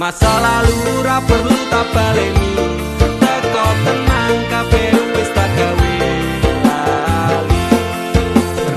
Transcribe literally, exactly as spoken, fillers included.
masa lalu ra perlu tak baleni teko tenang kabeh